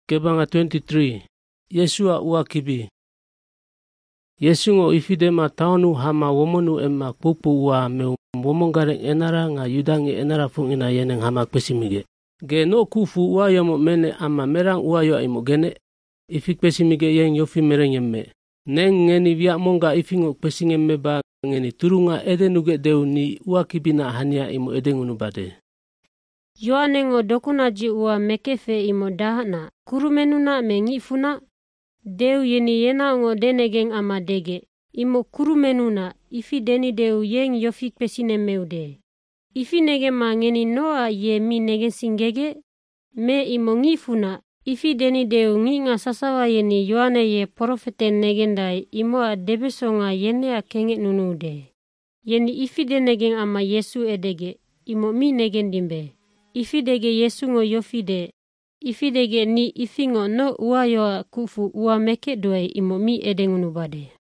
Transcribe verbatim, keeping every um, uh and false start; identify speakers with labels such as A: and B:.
A: Kebanga twenty-three. Yesua uakibi. Yesu ngo ifidema taonu hama womonu emma pupu wa me womongare enara nga yudangi enara fung ina yeneng hama pesimige. Ge no kufu wa yamo mene ama merang wa yo imo gene. Ifik pesimige yeng yofi merengemme. Neng ngeni via monga ifingo pesingemme ba ngeni turunga edenuge deu ni uakibina hania imo edengunu bade.
B: Yoanengo dokunaji ua mekefe imo dahana, kurumenuna mengifuna, deu yeni yena ngo denegeng ama dege, imo kurumenuna, ifi deni deu yeng yofik pesine meude. Ifi nege ma ngeni noa ye mi nege singege, me imo ngifuna, ifi deni deu nginga sasawa yeni yoane ye profete negendai, imo a debesonga yene a kenge nunude. Yeni ifi denegeng ama Yesu edege, imo mi negendimbe. Ifidege Yesu ngo yofide, ifidege ni ifingo no uayo kufu ua meke doe imo mi edengunubade.